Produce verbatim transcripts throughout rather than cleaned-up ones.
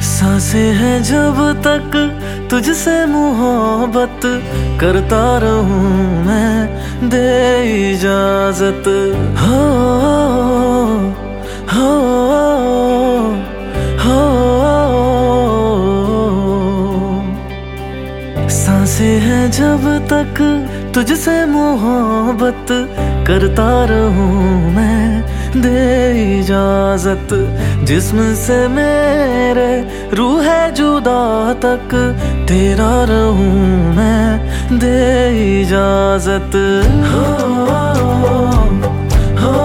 सांसें हैं जब तक तुझसे मोहब्बत करता रहूं मैं, दे इजाजत। हो हो हो सांसें हैं जब तक तुझसे मोहब्बत करता रहूं मैं, दे इजाजत। जिस्म से मेरे रूह है जुदा तक तेरा रहूं मैं, दे इजाजत। हो हो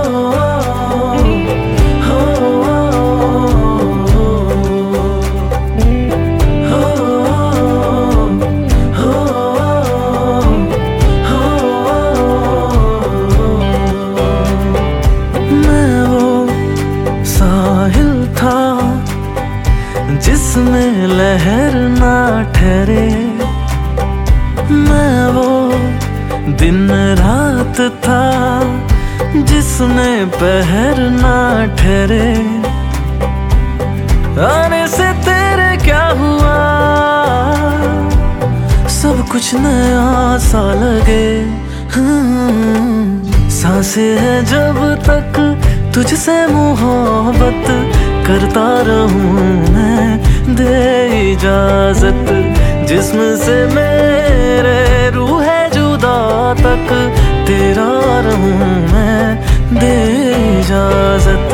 जिसमें लहर ना ठहरे, मैं वो दिन रात था जिसमें पहर ना ठहरे। आने से तेरे क्या हुआ, सब कुछ नया सा लगे। सांसें है जब तक तुझसे मोहब्बत करता रहूं मैं, दे इजाजत। जिस्म से मेरे रूह है जुदा तक तेरा रहूं मैं, दे इजाजत।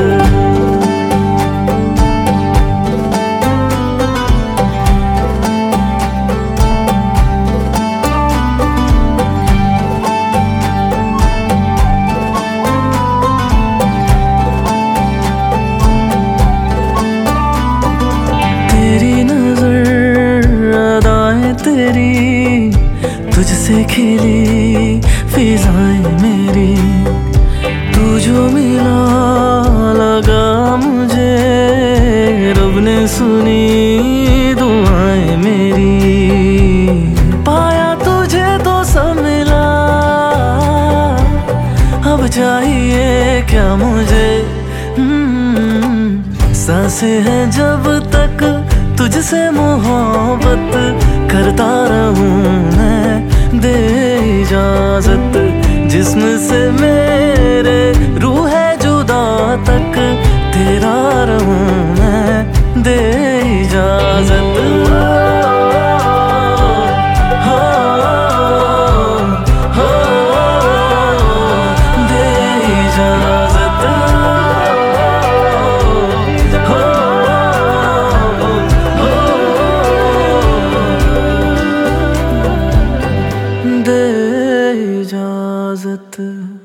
तेरी तुझसे खिली फिजाएं मेरी, तू जो मिला लगा मुझे, रब ने सुनी दुआएं मेरी। पाया तुझे तो सब मिला, अब चाहिए क्या मुझे। सांसें हैं जब तक तुझसे मोहब्बत करता रहूं मैं, दे इजाजत। जिस्म से मेरे रूह है जुदा तक तेरा रहूं मैं, दे इजाजत। दे इजाजत। दे इजाजत।